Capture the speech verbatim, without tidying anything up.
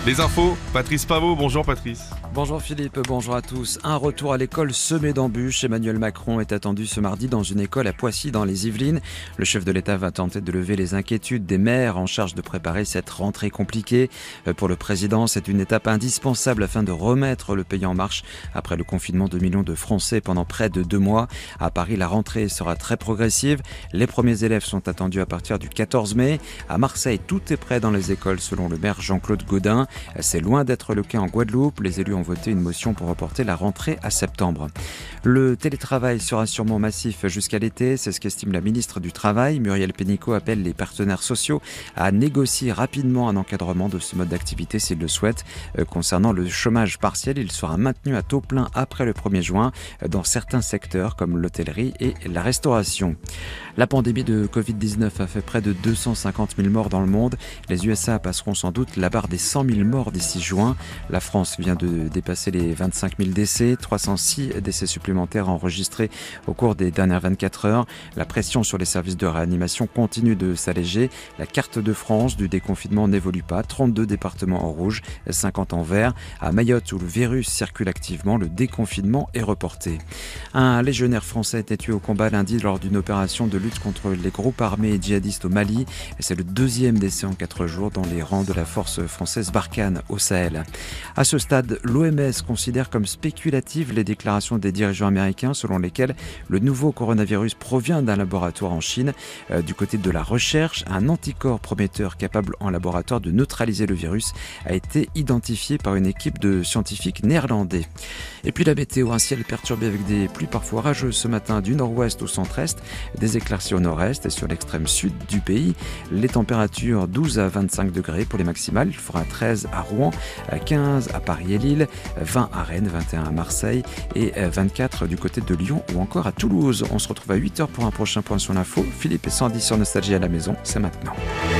Les infos, Patrice Pavot. Bonjour Patrice. Bonjour Philippe, bonjour à tous. Un retour à l'école semé d'embûches. Emmanuel Macron est attendu ce mardi dans une école à Poissy dans les Yvelines. Le chef de l'État va tenter de lever les inquiétudes des maires en charge de préparer cette rentrée compliquée. Pour le président, c'est une étape indispensable afin de remettre le pays en marche après le confinement de millions de Français pendant près de deux mois. À Paris, la rentrée sera très progressive. Les premiers élèves sont attendus à partir du quatorze mai. À Marseille, tout est prêt dans les écoles selon le maire Jean-Claude Gaudin. C'est loin d'être le cas en Guadeloupe. Les élus ont voté une motion pour reporter la rentrée à septembre. Le télétravail sera sûrement massif jusqu'à l'été, c'est ce qu'estime la ministre du Travail. Muriel Pénicaud appelle les partenaires sociaux à négocier rapidement un encadrement de ce mode d'activité s'ils le souhaitent. Euh, concernant le chômage partiel, il sera maintenu à taux plein après le premier juin dans certains secteurs comme l'hôtellerie et la restauration. La pandémie de covid dix-neuf a fait près de deux cent cinquante mille morts dans le monde. Les U S A passeront sans doute la barre des cent mille morts d'ici juin. La France vient de dépasser les vingt-cinq mille décès, trois cent six décès supplémentaires enregistrés au cours des dernières vingt-quatre heures. La pression sur les services de réanimation continue de s'alléger. La carte de France du déconfinement n'évolue pas. trente-deux départements en rouge, cinquante en vert. À Mayotte, où le virus circule activement, le déconfinement est reporté. Un légionnaire français a été tué au combat lundi lors d'une opération de lutte contre les groupes armés et djihadistes au Mali. C'est le deuxième décès en quatre jours dans les rangs de la force française Barkhane au Sahel. À ce stade, l'O M S considère comme spéculatives les déclarations des dirigeants américains selon lesquelles le nouveau coronavirus provient d'un laboratoire en Chine. Euh, du côté de la recherche, un anticorps prometteur capable en laboratoire de neutraliser le virus a été identifié par une équipe de scientifiques néerlandais. Et puis la météo, un ciel perturbé avec des pluies parfois orageuses ce matin du nord-ouest au centre-est, des éclaircies au nord-est et sur l'extrême sud du pays. Les températures douze à vingt-cinq degrés pour les maximales. Il fera treize à Rouen, quinze à Paris et Lille, vingt à Rennes, vingt et un à Marseille et vingt-quatre du côté de Lyon ou encore à Toulouse. On se retrouve à huit heures pour un prochain point sur l'info. Philippe et Sandy sur Nostalgie à la maison, c'est maintenant.